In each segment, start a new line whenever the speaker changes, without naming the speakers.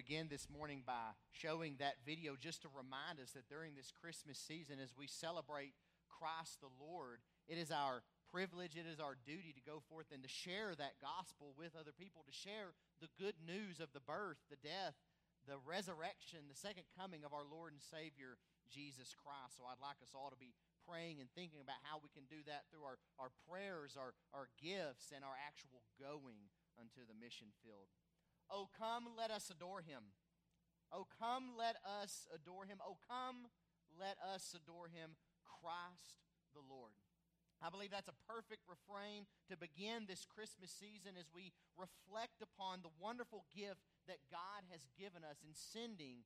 begin this morning by showing that video just to remind us that during this Christmas season, as we celebrate Christ the Lord, it is our privilege, it is our duty to go forth and to share that gospel with other people, to share the good news of the birth, the death, the resurrection, the second coming of our Lord and Savior, Jesus Christ. So I'd like us all to be praying and thinking about how we can do that through our prayers, our gifts, and our actual going unto the mission field. Oh, come, let us adore Him. Oh, come, let us adore Him. Oh, come, let us adore Him, Christ the Lord. I believe that's a perfect refrain to begin this Christmas season as we reflect upon the wonderful gift that God has given us in sending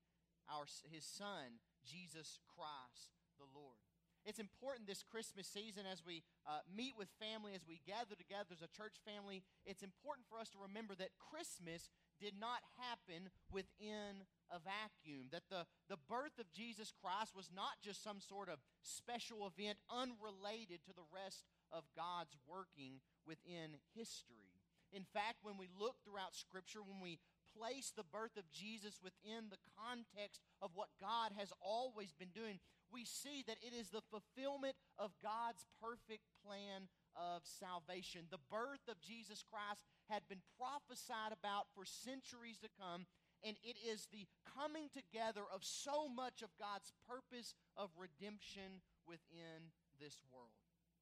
His Son, Jesus Christ the Lord. It's important this Christmas season as we meet with family, as we gather together as a church family, it's important for us to remember that Christmas did not happen within a vacuum, that the birth of Jesus Christ was not just some sort of special event unrelated to the rest of God's working within history. In fact, when we look throughout Scripture, when we place the birth of Jesus within the context of what God has always been doing, we see that it is the fulfillment of God's perfect plan of salvation. The birth of Jesus Christ had been prophesied about for centuries to come, and it is the coming together of so much of God's purpose of redemption within this world.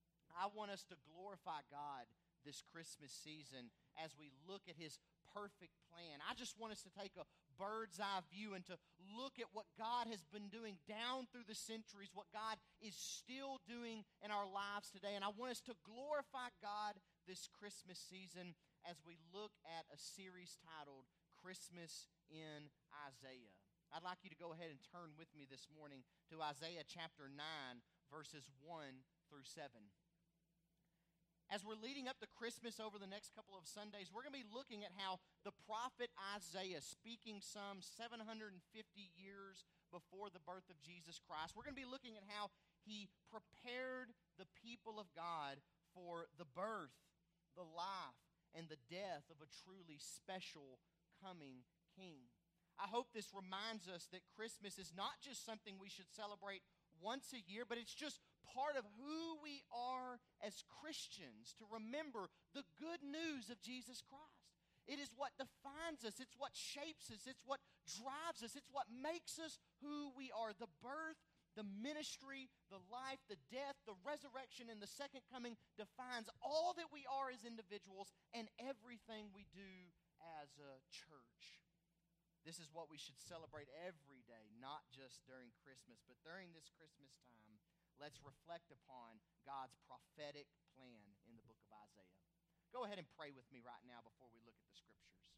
I want us to glorify God this Christmas season as we look at His perfect plan. I just want us to take a bird's eye view and to look at what God has been doing down through the centuries, what God is still doing in our lives today. And I want us to glorify God this Christmas season as we look at a series titled Christmas in Isaiah. I'd like you to go ahead and turn with me this morning to Isaiah chapter 9, verses 1 through 7. As we're leading up to Christmas over the next couple of Sundays, we're going to be looking at how the prophet Isaiah, speaking some 750 years before the birth of Jesus Christ, we're going to be looking at how he prepared the people of God for the birth, the life, and the death of a truly special coming King. I hope this reminds us that Christmas is not just something we should celebrate once a year, but it's just part of who we are as Christians, to remember the good news of Jesus Christ. It is what defines us. It's what shapes us. It's what drives us. It's what makes us who we are. The birth, the ministry, the life, the death, the resurrection, and the second coming defines all that we are as individuals and everything we do as a church. This is what we should celebrate every day, not just during Christmas, but during this Christmas time, let's reflect upon God's prophetic plan in the book of Isaiah. Go ahead and pray with me right now before we look at the Scriptures.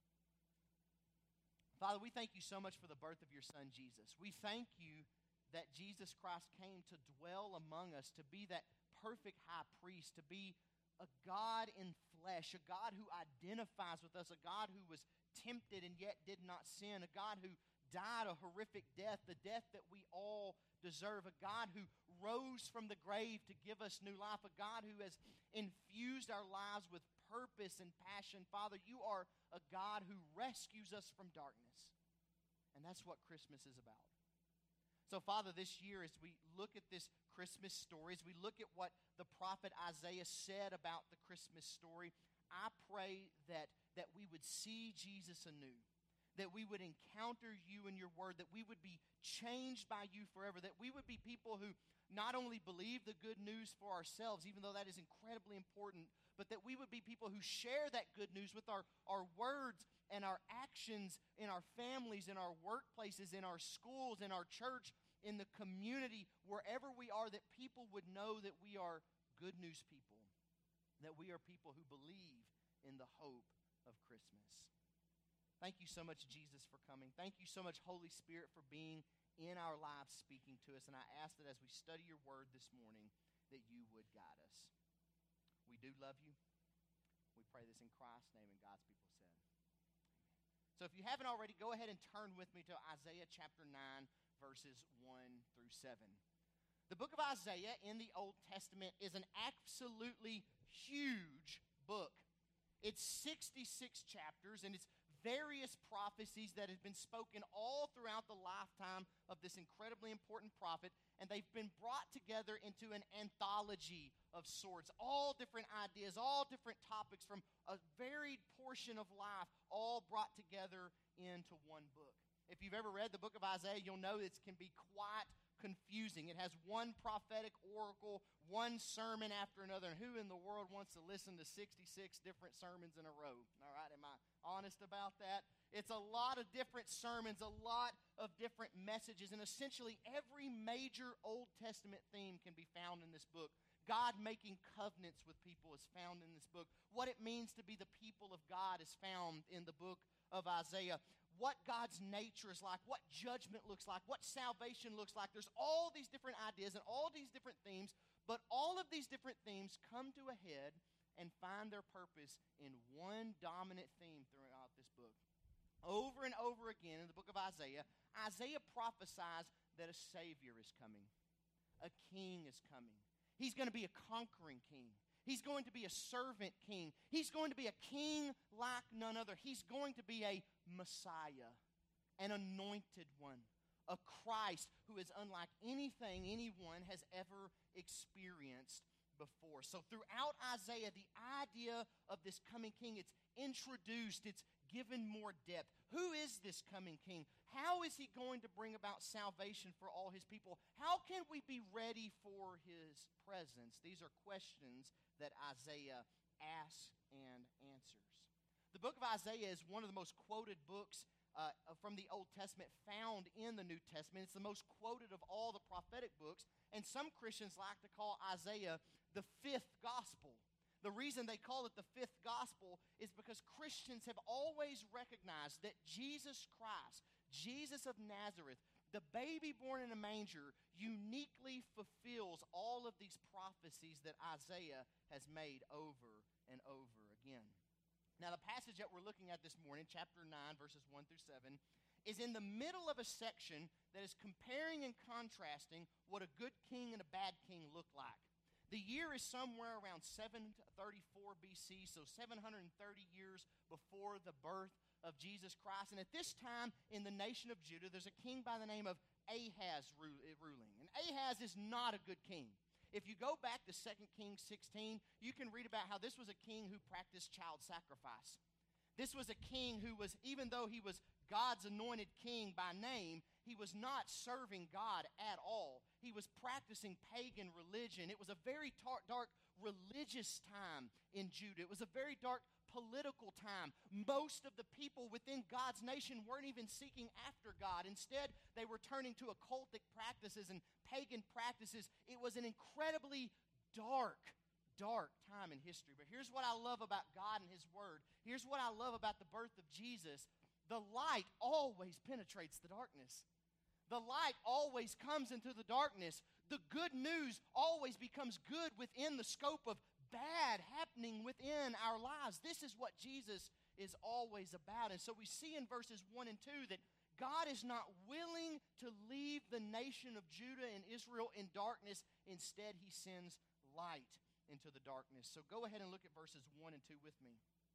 Father, we thank you so much for the birth of your Son, Jesus. We thank you that Jesus Christ came to dwell among us, to be that perfect high priest, to be a God in flesh, a God who identifies with us, a God who was tempted and yet did not sin, a God who died a horrific death, the death that we all deserve, a God who rose from the grave to give us new life, a God who has infused our lives with purpose and passion. Father, you are a God who rescues us from darkness, and that's what Christmas is about. So, Father, this year as we look at this Christmas story, as we look at what the prophet Isaiah said about the Christmas story, I pray that we would see Jesus anew, that we would encounter you in your word, that we would be changed by you forever, that we would be people who not only believe the good news for ourselves, even though that is incredibly important, but that we would be people who share that good news with our words and our actions in our families, in our workplaces, in our schools, in our church, in the community, wherever we are, that people would know that we are good news people, that we are people who believe in the hope of Christmas. Thank you so much, Jesus, for coming. Thank you so much, Holy Spirit, for being in our lives speaking to us. And I ask that as we study your word this morning, that you would guide us. We do love you. We pray this in Christ's name, and God's people said. Amen. So if you haven't already, go ahead and turn with me to Isaiah chapter 9, verses 1 through 7. The book of Isaiah in the Old Testament is an absolutely huge book. It's 66 chapters, and it's various prophecies that have been spoken all throughout the lifetime of this incredibly important prophet, and they've been brought together into an anthology of sorts. All different ideas, all different topics from a varied portion of life, all brought together into one book. If you've ever read the book of Isaiah, you'll know it can be quite confusing. It has one prophetic oracle, one sermon after another, and who in the world wants to listen to 66 different sermons in a row? All right, am I honest about that? It's a lot of different sermons, a lot of different messages, and essentially every major Old Testament theme can be found in this book. God making covenants with people is found in this book. What it means to be the people of God is found in the book of Isaiah. What God's nature is like, what judgment looks like, what salvation looks like. There's all these different ideas and all these different themes, but all of these different themes come to a head and find their purpose in one dominant theme throughout this book. Over and over again in the book of Isaiah, Isaiah prophesies that a Savior is coming. A king is coming. He's going to be a conquering king. He's going to be a servant king. He's going to be a king like none other. He's going to be a Messiah, an anointed one, a Christ who is unlike anything anyone has ever experienced before. So throughout Isaiah, the idea of this coming king, it's introduced, it's given more depth. Who is this coming king? How is he going to bring about salvation for all his people? How can we be ready for his presence? These are questions that Isaiah asks and answers. The book of Isaiah is one of the most quoted books from the Old Testament found in the New Testament. It's the most quoted of all the prophetic books, and some Christians like to call Isaiah the fifth gospel. The reason they call it the fifth gospel is because Christians have always recognized that Jesus Christ, Jesus of Nazareth, the baby born in a manger, uniquely fulfills all of these prophecies that Isaiah has made over and over again. Now, the passage that we're looking at this morning, chapter 9, verses 1 through 7, is in the middle of a section that is comparing and contrasting what a good king and a bad king look like. The year is somewhere around 734 BC, so 730 years before the birth of Jesus Christ. And at this time in the nation of Judah, there's a king by the name of Ahaz ruling. And Ahaz is not a good king. If you go back to 2 Kings 16, you can read about how this was a king who practiced child sacrifice. This was a king who was, even though he was God's anointed king by name, he was not serving God at all. He was practicing pagan religion. It was a very dark religious time in Judah. It was a very dark political time. Most of the people within God's nation weren't even seeking after God. Instead, they were turning to occultic practices and pagan practices. It was an incredibly dark time in history. But here's what I love about God and His Word. Here's what I love about the birth of Jesus. The light always penetrates the darkness. The light always comes into the darkness. The good news always becomes good within the scope of bad happening within our lives. This is what Jesus is always about. And so we see in verses 1 and 2 that God is not willing to leave the nation of Judah and Israel in darkness. Instead, He sends light into the darkness. So go ahead and look at verses 1 and 2 with me.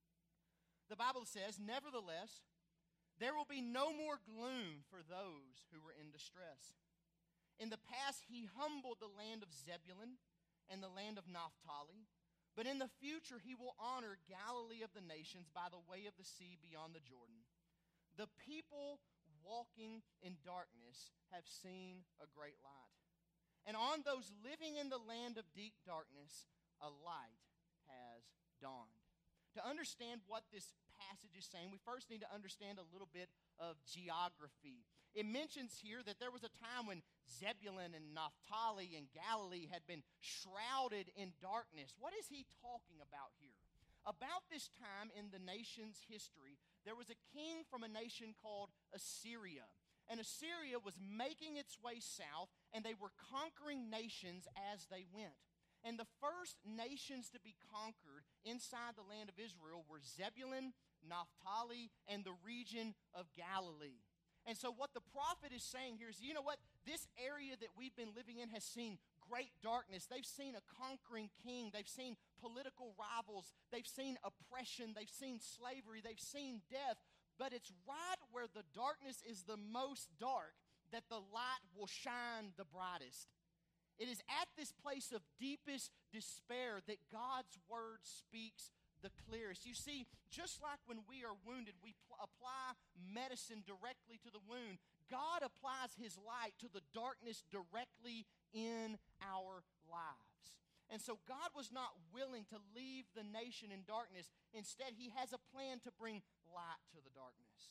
The Bible says, "Nevertheless, there will be no more gloom for those who were in distress. In the past, He humbled the land of Zebulun and the land of Naphtali, but in the future He will honor Galilee of the nations by the way of the sea beyond the Jordan. The people walking in darkness have seen a great light. And on those living in the land of deep darkness, a light has dawned." To understand what this passage is saying, we first need to understand a little bit of geography. It mentions here that there was a time when Zebulun and Naphtali and Galilee had been shrouded in darkness. What is he talking about here? About this time in the nation's history, there was a king from a nation called Assyria. And Assyria was making its way south, and they were conquering nations as they went. And the first nations to be conquered inside the land of Israel were Zebulun, Naphtali, and the region of Galilee. And so what the prophet is saying here is, you know what? This area that we've been living in has seen great darkness. They've seen a conquering king. They've seen political rivals. They've seen oppression. They've seen slavery. They've seen death. But it's right where the darkness is the most dark that the light will shine the brightest. It is at this place of deepest despair that God's word speaks the clearest. You see, just like when we are wounded, we apply medicine directly to the wound. God applies his light to the darkness directly in our lives. And so God was not willing to leave the nation in darkness. Instead, he has a plan to bring light to the darkness.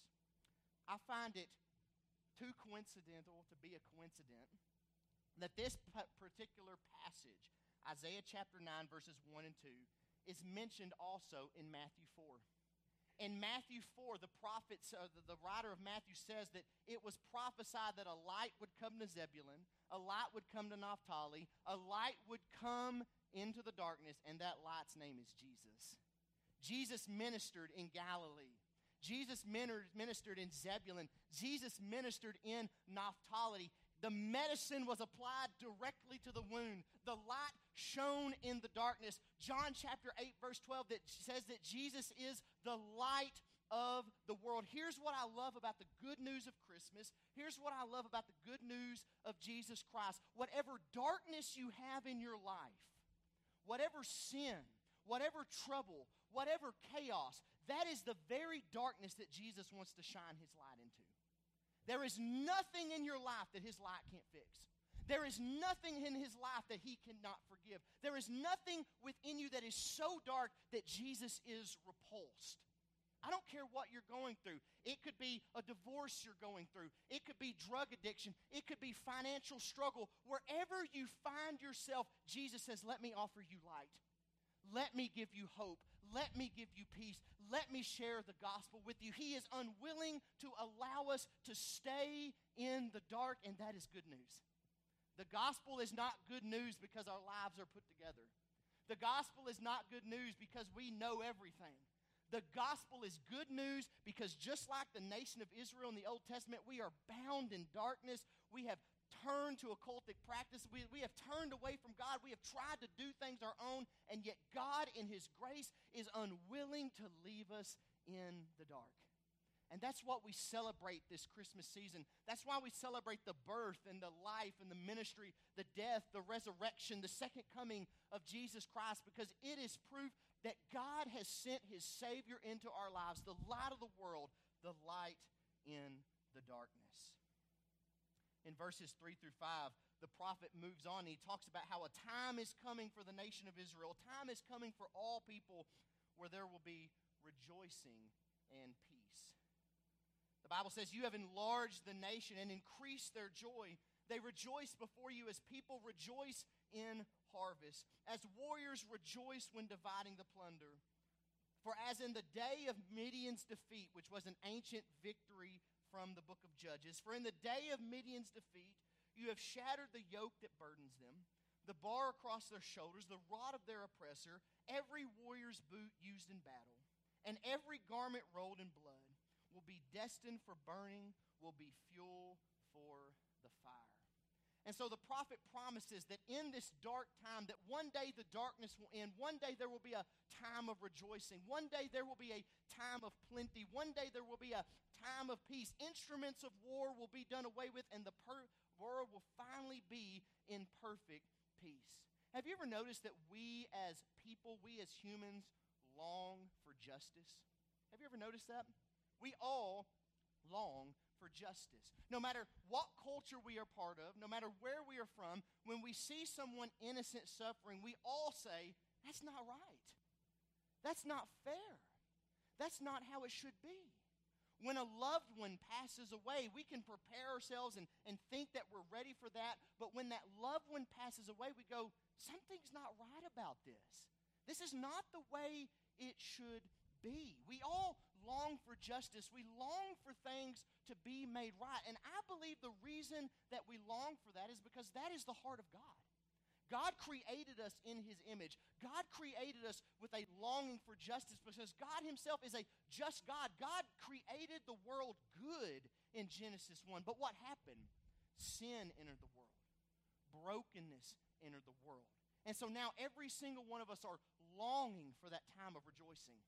I find it too coincidental to be a coincidence that this particular passage, Isaiah chapter 9, verses 1 and 2, is mentioned also in Matthew 4. In Matthew 4, the writer of Matthew says that it was prophesied that a light would come to Zebulun, a light would come to Naphtali, a light would come into the darkness, and that light's name is Jesus. Jesus ministered in Galilee. Jesus ministered in Zebulun. Jesus ministered in Naphtali. The medicine was applied directly to the wound. The light shone in the darkness. John chapter 8, verse 12, that says that Jesus is the light of the world. Here's what I love about the good news of Christmas. Here's what I love about the good news of Jesus Christ. Whatever darkness you have in your life, whatever sin, whatever trouble, whatever chaos, that is the very darkness that Jesus wants to shine his light into. There is nothing in your life that his light can't fix. There is nothing in his life that he cannot forgive. There is nothing within you that is so dark that Jesus is repulsed. I don't care what you're going through. It could be a divorce you're going through. It could be drug addiction. It could be financial struggle. Wherever you find yourself, Jesus says, let me offer you light. Let me give you hope. Let me give you peace. Let me share the gospel with you. He is unwilling to allow us to stay in the dark, and that is good news. The gospel is not good news because our lives are put together. The gospel is not good news because we know everything. The gospel is good news because just like the nation of Israel in the Old Testament, we are bound in darkness. We have turned to occultic practice. We have turned away from God. We have tried to do things our own, and yet God in his grace is unwilling to leave us in the dark. And that's what we celebrate this Christmas season. That's why we celebrate the birth and the life and the ministry, the death, the resurrection, the second coming of Jesus Christ, because it is proof that God has sent his Savior into our lives, the light of the world, the light in the darkness. In verses 3 through 5, the prophet moves on. He talks about how a time is coming for the nation of Israel. A time is coming for all people where there will be rejoicing and peace. The Bible says, you have enlarged the nation and increased their joy. They rejoice before you as people rejoice in harvest, as warriors rejoice when dividing the plunder. For as in the day of Midian's defeat, which was an ancient victory from the book of Judges, for in the day of Midian's defeat, you have shattered the yoke that burdens them, the bar across their shoulders, the rod of their oppressor, every warrior's boot used in battle, and every garment rolled in blood will be destined for burning, will be fuel for the fire. And so the prophet promises that in this dark time, that one day the darkness will end. One day there will be a time of rejoicing. One day there will be a time of plenty. One day there will be a time of peace. Instruments of war will be done away with, and the world will finally be in perfect peace. Have you ever noticed that we as people, we as humans, long for justice? Have you ever noticed that? We all long for justice. No matter what culture we are part of, no matter where we are from, when we see someone innocent suffering, we all say, that's not right. That's not fair. That's not how it should be. When a loved one passes away, we can prepare ourselves and think that we're ready for that. But when that loved one passes away, we go, something's not right about this. This is not the way it should be. We all long for justice. We long for things to be made right. And I believe the reason that we long for that is because that is the heart of God. God created us in his image. God created us with a longing for justice because God himself is a just God. God created the world good in Genesis 1. But what happened? Sin entered the world. Brokenness entered the world. And so now every single one of us are longing for that time of rejoicing.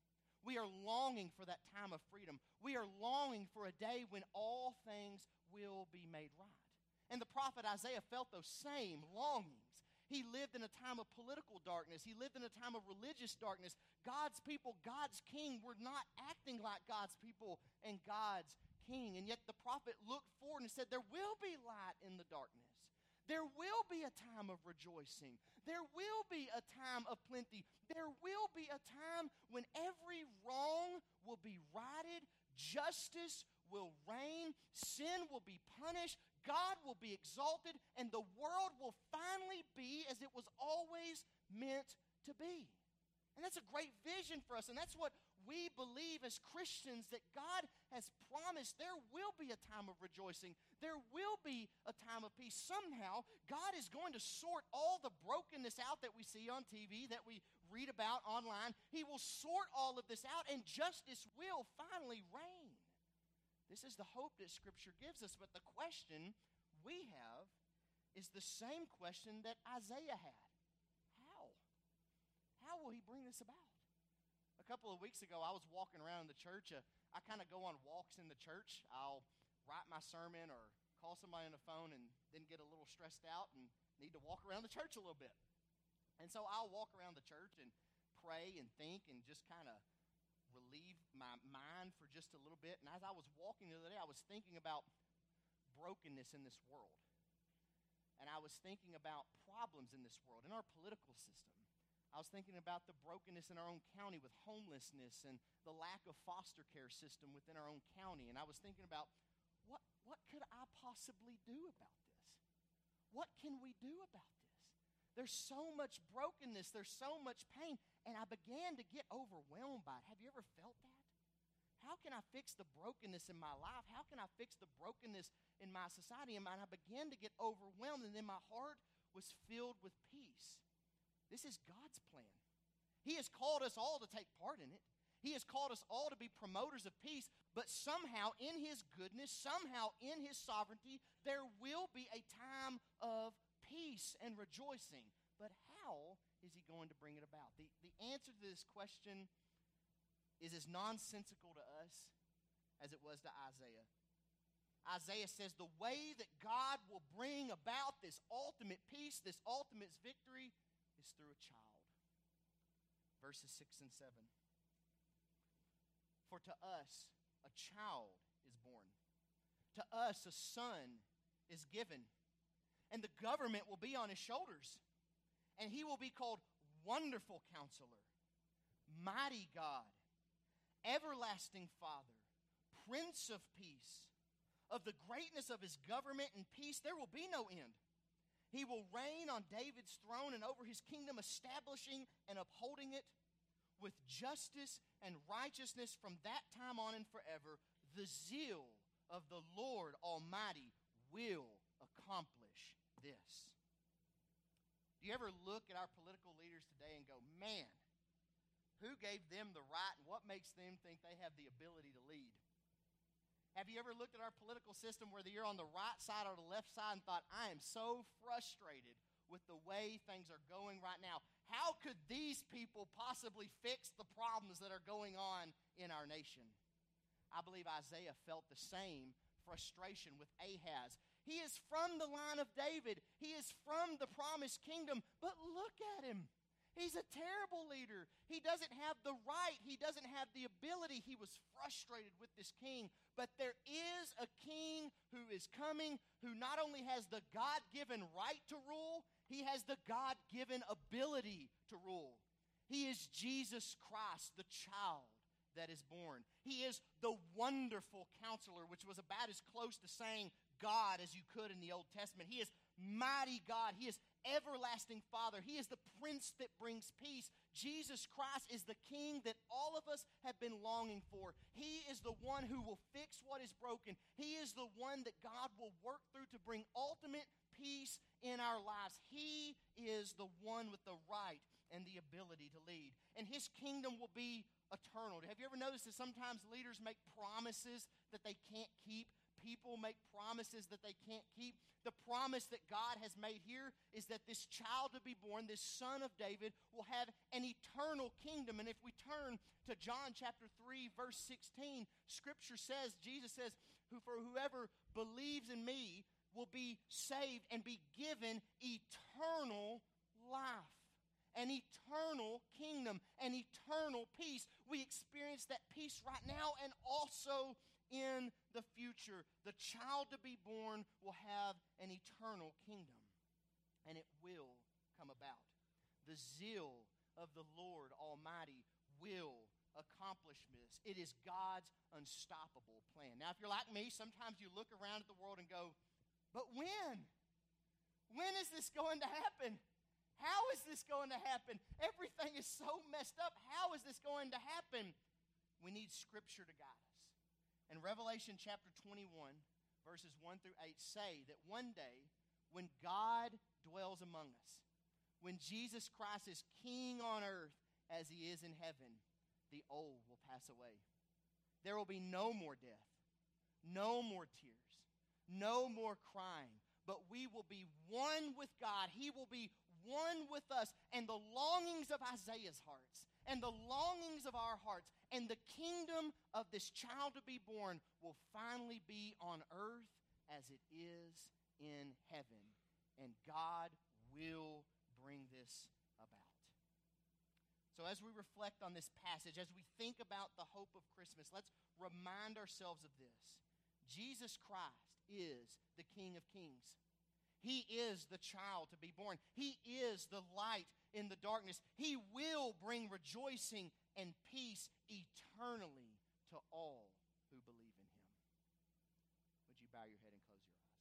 We are longing for that time of freedom. We are longing for a day when all things will be made right. And the prophet Isaiah felt those same longings. He lived in a time of political darkness. He lived in a time of religious darkness. God's people, God's king, were not acting like God's people and God's king. And yet the prophet looked forward and said, there will be light in the darkness. There will be a time of rejoicing. There will be a time of plenty. There will be a time when every wrong will be righted, justice will reign, sin will be punished, God will be exalted, and the world will finally be as it was always meant to be. And that's a great vision for us, and that's what we believe as Christians, that God has promised there will be a time of rejoicing. There will be a time of peace. Somehow, God is going to sort all the brokenness out that we see on TV, that we read about online. He will sort all of this out, and justice will finally reign. This is the hope that Scripture gives us, but the question we have is the same question that Isaiah had. How? How will he bring this about? A couple of weeks ago, I was walking around the church. I kind of go on walks in the church. I'll write my sermon or call somebody on the phone and then get a little stressed out and need to walk around the church a little bit. And so I'll walk around the church and pray and think and just kind of relieve my mind for just a little bit. And as I was walking the other day, I was thinking about brokenness in this world. And I was thinking about problems in this world, in our political system. I was thinking about the brokenness in our own county with homelessness and the lack of foster care system within our own county. And I was thinking about what could I possibly do about this? What can we do about this? There's so much brokenness. There's so much pain. And I began to get overwhelmed by it. Have you ever felt that? How can I fix the brokenness in my life? How can I fix the brokenness in my society? And I began to get overwhelmed, and then my heart was filled with peace. This is God's plan. He has called us all to take part in it. He has called us all to be promoters of peace, but somehow in His goodness, somehow in His sovereignty, there will be a time of peace and rejoicing. But how is He going to bring it about? The answer to this question is as nonsensical to us as it was to Isaiah. Isaiah says the way that God will bring about this ultimate peace, this ultimate victory, is through a child. Verses 6 and 7. For to us a child is born. To us a son is given. And the government will be on his shoulders. And he will be called Wonderful Counselor, Mighty God, Everlasting Father, Prince of Peace. Of the greatness of his government and peace there will be no end. He will reign on David's throne and over his kingdom, establishing and upholding it with justice and righteousness from that time on and forever. The zeal of the Lord Almighty will accomplish this. Do you ever look at our political leaders today and go, man, who gave them the right and what makes them think they have the ability to lead? Have you ever looked at our political system, whether you're on the right side or the left side, and thought, I am so frustrated with the way things are going right now? How could these people possibly fix the problems that are going on in our nation? I believe Isaiah felt the same frustration with Ahaz. He is from the line of David. He is from the promised kingdom. But look at him. He's a terrible leader. He doesn't have the right. He doesn't have the ability. He was frustrated with this king. But there is a king who is coming who not only has the God-given right to rule, he has the God-given ability to rule. He is Jesus Christ, the child that is born. He is the Wonderful Counselor, which was about as close to saying God as you could in the Old Testament. He is Mighty God. He is Everlasting Father. He is the Prince that brings peace. Jesus Christ is the King that all of us have been longing for. He is the one who will fix what is broken. He is the one that God will work through to bring ultimate peace in our lives. He is the one with the right and the ability to lead. And His kingdom will be eternal. Have you ever noticed that sometimes leaders make promises that they can't keep? people make promises that they can't keep. The promise that God has made here is that this child to be born, this son of David, will have an eternal kingdom. And if we turn to John chapter 3, verse 16, Scripture says, Jesus says, for whoever believes in me will be saved and be given eternal life. An eternal kingdom, an eternal peace. We experience that peace right now and also in the future. The child to be born will have an eternal kingdom, and it will come about. The zeal of the Lord Almighty will accomplish this. It is God's unstoppable plan. Now, if you're like me, sometimes you look around at the world and go, but when? When is this going to happen? How is this going to happen? Everything is so messed up. How is this going to happen? We need Scripture to guide us. And Revelation chapter 21, verses 1 through 8 say that one day, when God dwells among us, when Jesus Christ is King on earth as He is in heaven, the old will pass away. There will be no more death, no more tears, no more crying, but we will be one with God. He will be one with us, and the longings of Isaiah's hearts and the longings of our hearts and the kingdom of this child to be born will finally be on earth as it is in heaven. And God will bring this about. So as we reflect on this passage, as we think about the hope of Christmas, let's remind ourselves of this. Jesus Christ is the King of Kings. He is the child to be born. He is the light in the darkness. He will bring rejoicing and peace eternally to all who believe in Him. Would you bow your head and close your eyes?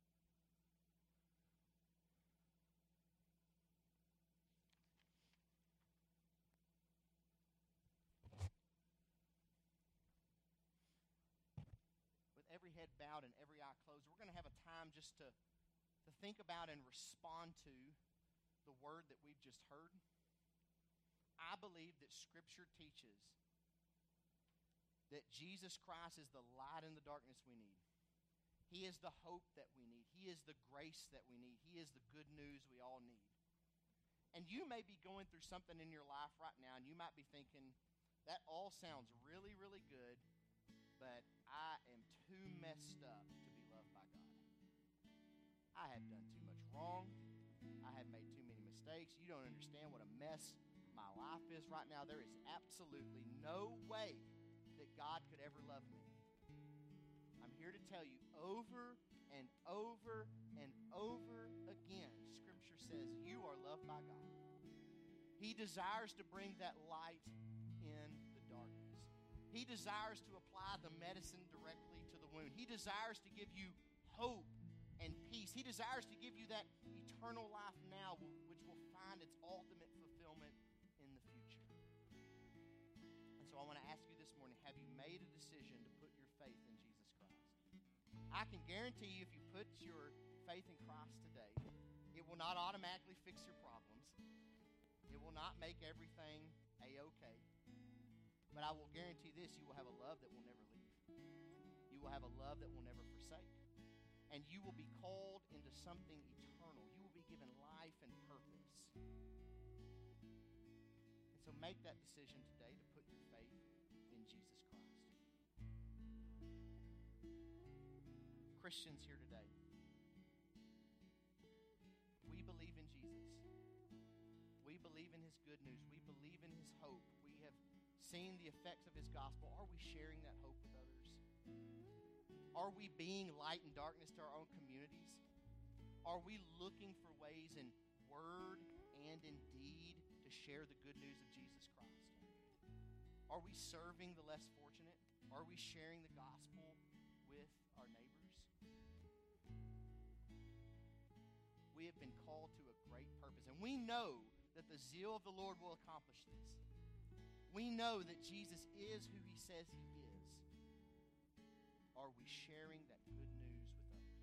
With every head bowed and every eye closed, we're going to have a time just to think about and respond to the word that we've just heard. I believe that Scripture teaches that Jesus Christ is the light in the darkness we need. He is the hope that we need. He is the grace that we need. He is the good news we all need. And you may be going through something in your life right now, and you might be thinking, that all sounds really, really good, but I am too messed up to be loved by God. I have done too much wrong. I have made too many mistakes. You don't understand what a mess my life is right now. There is absolutely no way that God could ever love me. I'm here to tell you over and over and over again, Scripture says you are loved by God. He desires to bring that light in the darkness. He desires to apply the medicine directly to the wound. He desires to give you hope and peace. He desires to give you that eternal life now, which will find its ultimate fulfillment in the future. And so I want to ask you this morning, have you made a decision to put your faith in Jesus Christ? I can guarantee you if you put your faith in Christ today, it will not automatically fix your problems. It will not make everything a-okay. But I will guarantee this, you will have a love that will never leave. You will have a love that will never forsake. And you will be called into something eternal. You will be given life and purpose. And so make that decision today to put your faith in Jesus Christ. Christians here today, we believe in Jesus. We believe in His good news. We believe in His hope. We have seen the effects of His gospel. Are we sharing that hope with others? Are we being light in darkness to our own communities? Are we looking for ways in word and in deed to share the good news of Jesus Christ? Are we serving the less fortunate? Are we sharing the gospel with our neighbors? We have been called to a great purpose, and we know that the zeal of the Lord will accomplish this. We know that Jesus is who He says He is. Are we sharing that good news with others?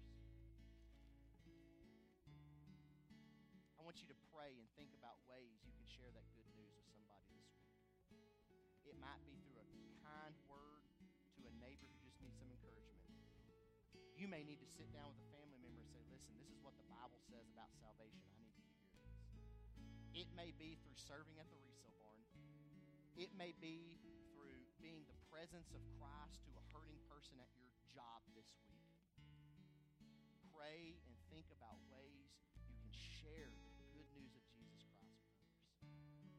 I want you to pray and think about ways you can share that good news with somebody this week. It might be through a kind word to a neighbor who just needs some encouragement. may need to sit down with a family member and say, listen, this is what the Bible says about salvation. I need you to hear this. It may be through serving at the resale barn. It may be through being the presence of Christ to a hurting person at your job this week. Pray and think about ways you can share the good news of Jesus Christ with others.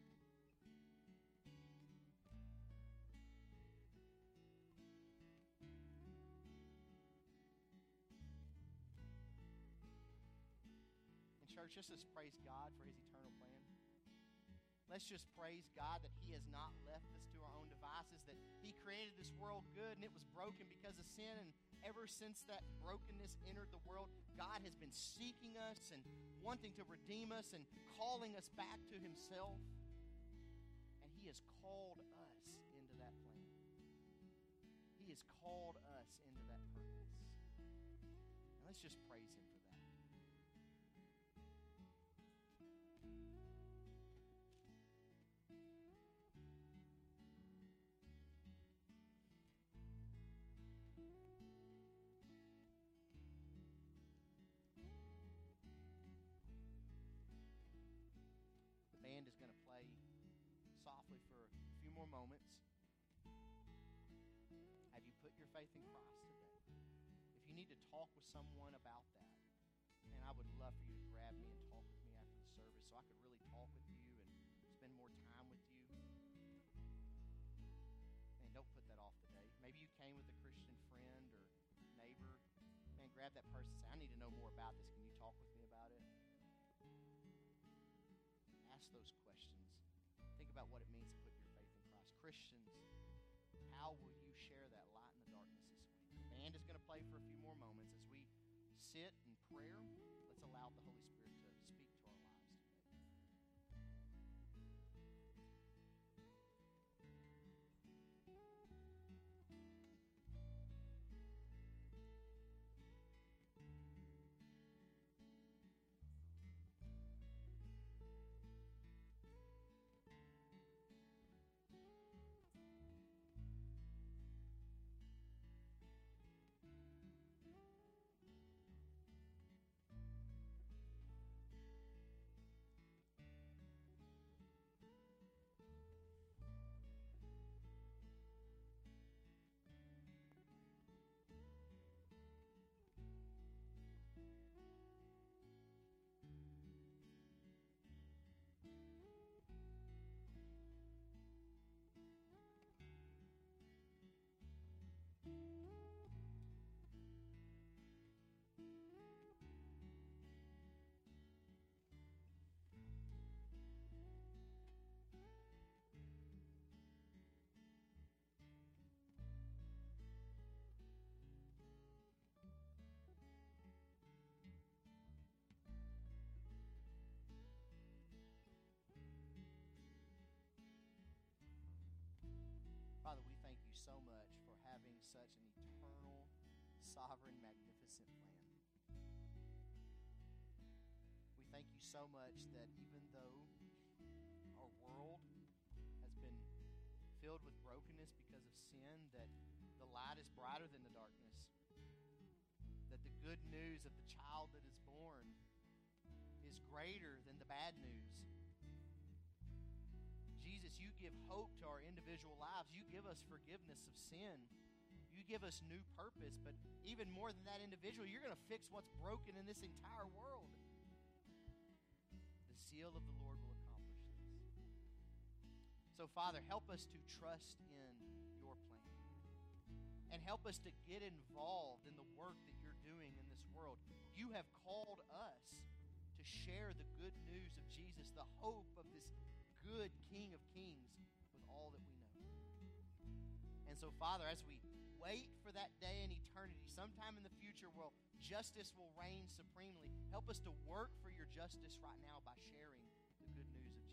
And church, just let's praise God for His eternal plan. Let's just praise God that He has not left us to our own devices, that He created this world good and it was broken because of sin. And ever since that brokenness entered the world, God has been seeking us and wanting to redeem us and calling us back to Himself. And He has called us into that plan. He has called us into that purpose. And let's just praise Him for that. Band is going to play softly for a few more moments. Have you put your faith in Christ today? If you need to talk with someone about that, and I would love for you to grab me and talk with me after the service so I could really talk with you and spend more time with you. Man, don't put that off today. Maybe you came with a Christian friend or neighbor. Man, grab that person and say, I need to know more about this. Can you talk with me about it? Ask those questions. Think about what it means to put your faith in Christ. Christians, how will you share that light in the darkness this week? The band is going to play for a few more moments. As we sit in prayer, let's allow the Holy Spirit to speak to our lives today. Father, we thank you so much for having such an eternal, sovereign, magnificent plan. We thank you so much that even though our world has been filled with brokenness because of sin, that the light is brighter than the darkness, that the good news of the child that is born is greater than the bad news. Jesus, you give hope to our individual lives. You give us forgiveness of sin. You give us new purpose. But even more than that individual, you're going to fix what's broken in this entire world. The seal of the Lord will accomplish this. So, Father, help us to trust in your plan. And help us to get involved in the work that you're doing in this world. You have called us to share the good news of Jesus, the hope of this good King of Kings, with all that we know. And so, Father, as we wait for that day in eternity, sometime in the future where justice will reign supremely, help us to work for your justice right now by sharing the good news of